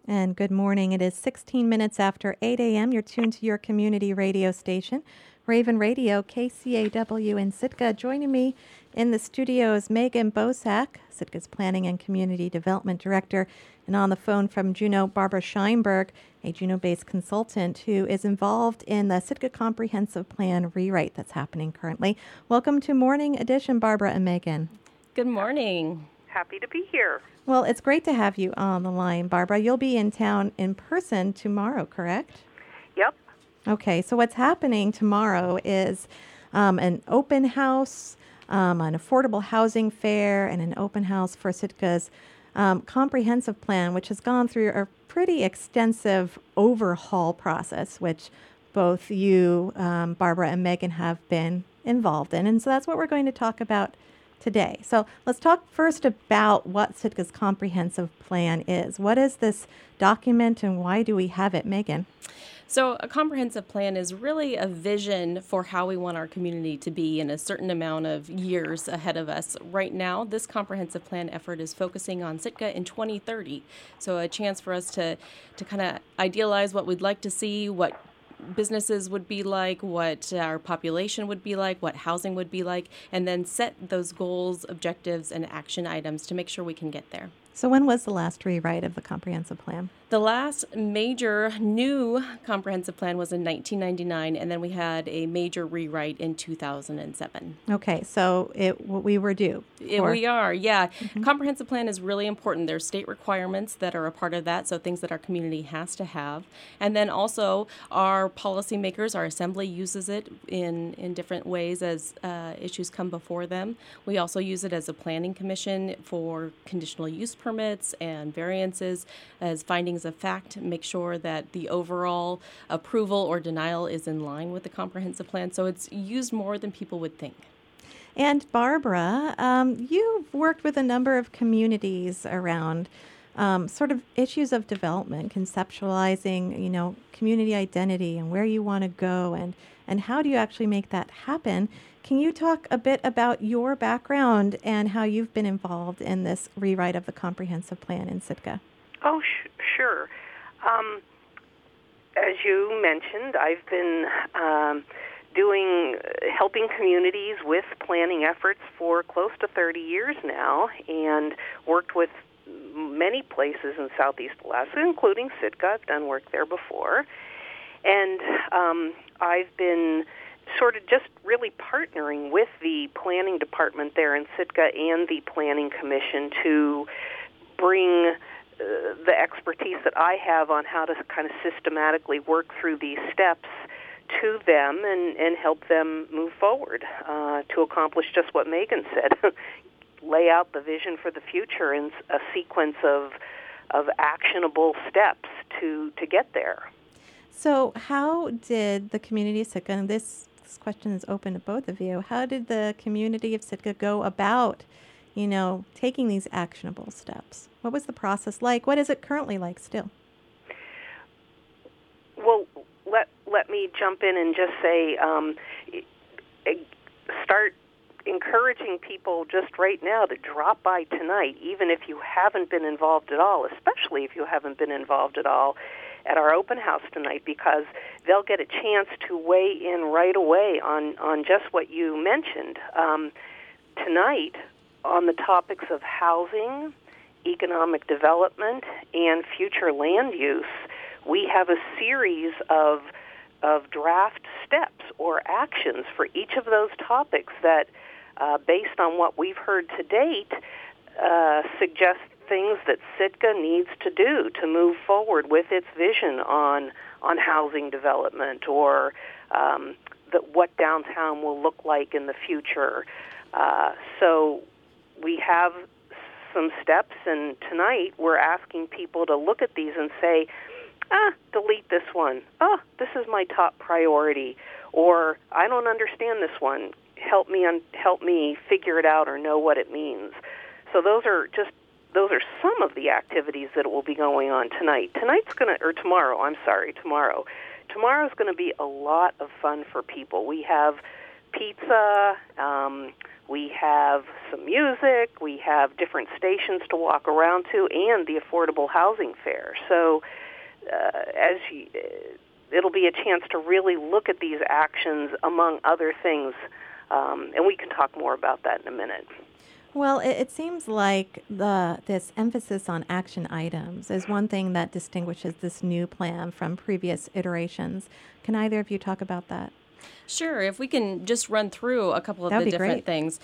And good morning. It is 16 minutes after 8 a.m. You're tuned to your community radio station, Raven Radio, KCAW in Sitka. Joining me in the studio is Megan Bosak, Sitka's Planning and Community Development Director, and on the phone from Juneau, Barbara Scheinberg, a Juneau-based consultant who is involved in the Sitka Comprehensive Plan rewrite that's happening currently. Welcome to Morning Edition, Barbara and Megan. Good morning. Happy to be here. Well, it's great to have you on the line, Barbara. You'll be in town in person tomorrow, correct? Yep. Okay, so what's happening tomorrow is an open house, an affordable housing fair, and an open house for Sitka's comprehensive plan, which has gone through a pretty extensive overhaul process, which both you, Barbara, and Megan have been involved in. And so that's what we're going to talk about today. So let's talk first about what Sitka's comprehensive plan is. What is this document and why do we have it, Megan? So a comprehensive plan is really a vision for how we want our community to be in a certain amount of years ahead of us. Right now, this comprehensive plan effort is focusing on Sitka in 2030. So a chance for us to kind of idealize what we'd like to see, what businesses would be like, what our population would be like, what housing would be like, and then set those goals, objectives, and action items to make sure we can get there. So when was the last rewrite of the comprehensive plan? The last major new comprehensive plan was in 1999, and then we had a major rewrite in 2007. Okay, so we were due. We are, yeah. Mm-hmm. Comprehensive plan is really important. There's state requirements that are a part of that, so things that our community has to have. And then also our policymakers, our assembly uses it in different ways as issues come before them. We also use it as a planning commission for conditional use permits and variances as findings of fact, make sure that the overall approval or denial is in line with the comprehensive plan. So it's used more than people would think. And Barbara, you've worked with a number of communities around sort of issues of development, conceptualizing, community identity and where you want to go and how do you actually make that happen. Can you talk a bit about your background and how you've been involved in this rewrite of the comprehensive plan in Sitka? Oh, sure. As you mentioned, I've been helping communities with planning efforts for close to 30 years now, and worked with many places in Southeast Alaska, including Sitka. I've done work there before. And I've been sort of just really partnering with the planning department there in Sitka and the Planning Commission to bring the expertise that I have on how to kind of systematically work through these steps to them and help them move forward to accomplish just what Megan said, lay out the vision for the future in a sequence of actionable steps to get there. So how did the community of Sitka, and this question is open to both of you, how did the community of Sitka go about taking these actionable steps? What was the process like? What is it currently like still? Well, let me jump in and just say, start encouraging people just right now to drop by tonight, even if you haven't been involved at all, especially if you haven't been involved at all, at our open house tonight, because they'll get a chance to weigh in right away on just what you mentioned. Tonight, on the topics of housing, economic development, and future land use, we have a series of draft steps or actions for each of those topics that, based on what we've heard to date, suggest things that Sitka needs to do to move forward with its vision on housing development or what downtown will look like in the future. So we have some steps, and tonight we're asking people to look at these and say, delete this one. This is my top priority. Or, I don't understand this one. Help me figure it out or know what it means. So those are some of the activities that will be going on tonight. Tomorrow. Tomorrow's going to be a lot of fun for people. We have pizza. We have some music. We have different stations to walk around to, and the affordable housing fair. So, it'll be a chance to really look at these actions among other things, and we can talk more about that in a minute. Well, it seems like this emphasis on action items is one thing that distinguishes this new plan from previous iterations. Can either of you talk about that? Sure, if we can just run through a couple of That'd the be different great. things.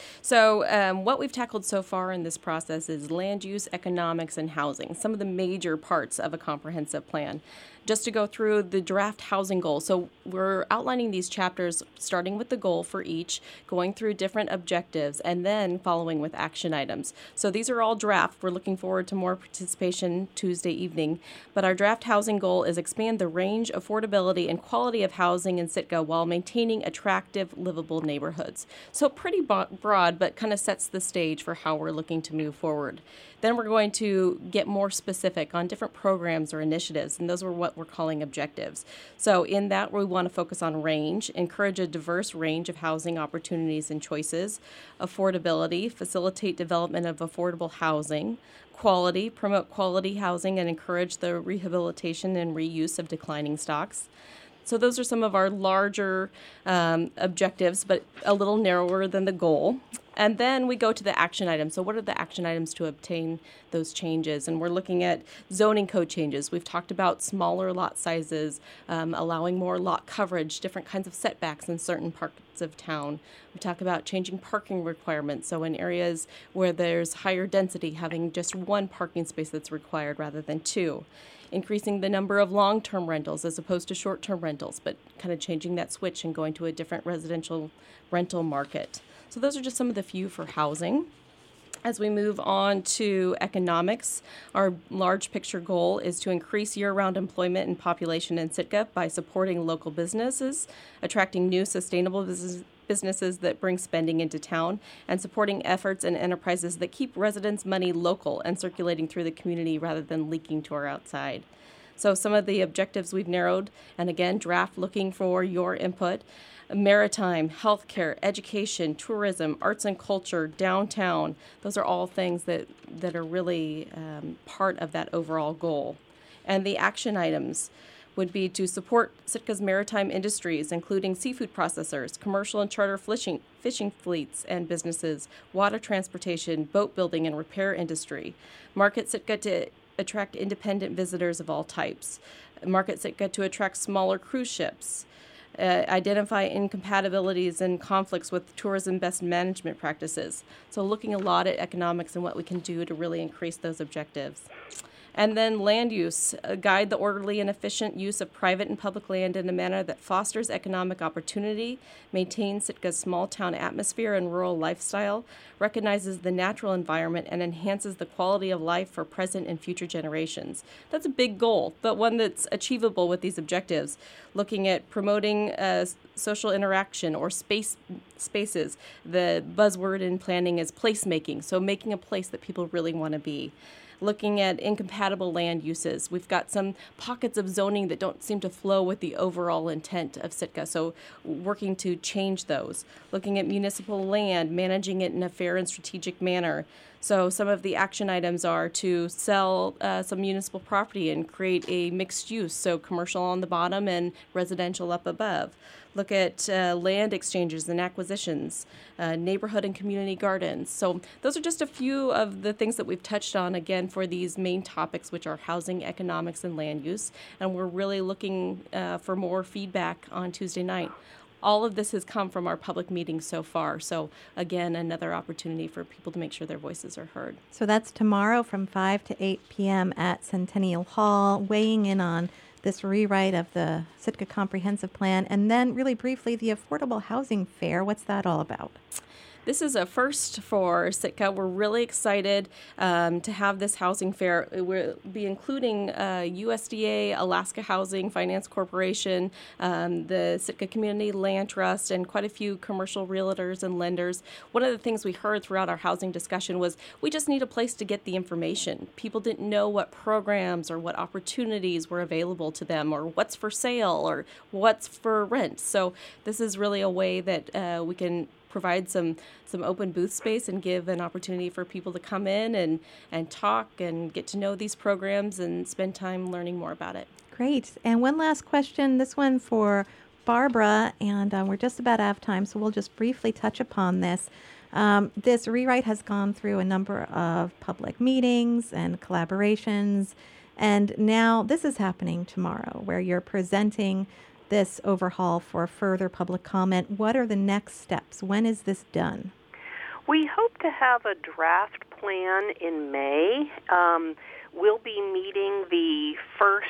So what we've tackled so far in this process is land use, economics, and housing, some of the major parts of a comprehensive plan. Just to go through the draft housing goal. So we're outlining these chapters starting with the goal for each, going through different objectives, and then following with action items. So these are all draft. We're looking forward to more participation Tuesday evening. But our draft housing goal is expand the range, affordability, and quality of housing in Sitka while maintaining attractive, livable neighborhoods. So pretty broad, but kind of sets the stage for how we're looking to move forward. Then we're going to get more specific on different programs or initiatives, and those are what we're calling objectives. So in that, we want to focus on range, encourage a diverse range of housing opportunities and choices, affordability, facilitate development of affordable housing, quality, promote quality housing, and encourage the rehabilitation and reuse of declining stocks. So those are some of our larger objectives, but a little narrower than the goal. And then we go to the action items. So what are the action items to obtain those changes? And we're looking at zoning code changes. We've talked about smaller lot sizes, allowing more lot coverage, different kinds of setbacks in certain parts of town. We talk about changing parking requirements. So in areas where there's higher density, having just one parking space that's required rather than two. Increasing the number of long-term rentals as opposed to short-term rentals, but kind of changing that switch and going to a different residential rental market. So those are just some of the few for housing. As we move on to economics, our large picture goal is to increase year-round employment and population in Sitka by supporting local businesses, attracting new sustainable businesses that bring spending into town, and supporting efforts and enterprises that keep residents' money local and circulating through the community rather than leaking to our outside. So some of the objectives we've narrowed, and again, draft looking for your input: maritime, healthcare, education, tourism, arts and culture, downtown. Those are all things that are really part of that overall goal. And the action items would be to support Sitka's maritime industries, including seafood processors, commercial and charter fishing fleets and businesses, water transportation, boat building and repair industry. Market Sitka to attract independent visitors of all types. Market Sitka to attract smaller cruise ships. Identify incompatibilities and conflicts with tourism best management practices. So looking a lot at economics and what we can do to really increase those objectives. And then land use, guide the orderly and efficient use of private and public land in a manner that fosters economic opportunity, maintains Sitka's small town atmosphere and rural lifestyle, recognizes the natural environment, and enhances the quality of life for present and future generations. That's a big goal, but one that's achievable with these objectives. Looking at promoting social interaction or spaces. The buzzword in planning is placemaking, so making a place that people really want to be. Looking at incompatible land uses. We've got some pockets of zoning that don't seem to flow with the overall intent of Sitka, so working to change those. Looking at municipal land, managing it in a fair and strategic manner. So some of the action items are to sell some municipal property and create a mixed use, so commercial on the bottom and residential up above. Look at land exchanges and acquisitions, neighborhood and community gardens. So those are just a few of the things that we've touched on, again, for these main topics, which are housing, economics, and land use. And we're really looking for more feedback on Tuesday night. All of this has come from our public meetings so far. So, again, another opportunity for people to make sure their voices are heard. So that's tomorrow from 5 to 8 p.m. at Centennial Hall, weighing in on this rewrite of the Sitka Comprehensive Plan. And then really briefly, the Affordable Housing Fair. What's that all about? This is a first for Sitka. We're really excited to have this housing fair. We'll be including USDA, Alaska Housing Finance Corporation, the Sitka Community Land Trust, and quite a few commercial realtors and lenders. One of the things we heard throughout our housing discussion was we just need a place to get the information. People didn't know what programs or what opportunities were available to them, or what's for sale or what's for rent. So this is really a way that we can provide some open booth space and give an opportunity for people to come in and talk and get to know these programs and spend time learning more about it. Great. And one last question, this one for Barbara, and we're just about out of time, so we'll just briefly touch upon this. This rewrite has gone through a number of public meetings and collaborations, and now this is happening tomorrow, where you're presenting this overhaul for further public comment. What are the next steps? When is this done? We hope to have a draft plan in May. We'll be meeting the first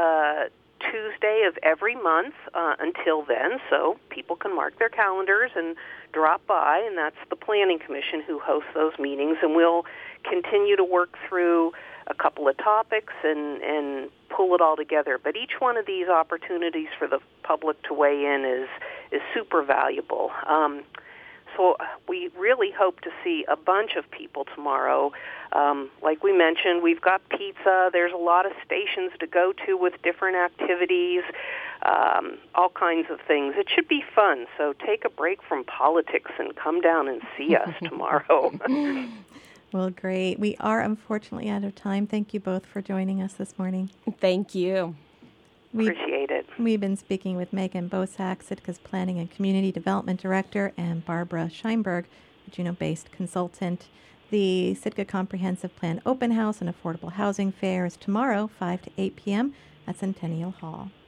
Tuesday of every month until then, so people can mark their calendars and drop by, and that's the Planning Commission who hosts those meetings, and we'll continue to work through a couple of topics and pull it all together. But each one of these opportunities for the public to weigh in is super valuable. So we really hope to see a bunch of people tomorrow. Like we mentioned, we've got pizza. There's a lot of stations to go to with different activities, all kinds of things. It should be fun. So take a break from politics and come down and see us tomorrow. Well, great. We are unfortunately out of time. Thank you both for joining us this morning. Thank you. Appreciate it. We've been speaking with Megan Bosak, Sitka's Planning and Community Development Director, and Barbara Scheinberg, a Juneau-based consultant. The Sitka Comprehensive Plan Open House and Affordable Housing Fair is tomorrow, 5 to 8 p.m. at Centennial Hall.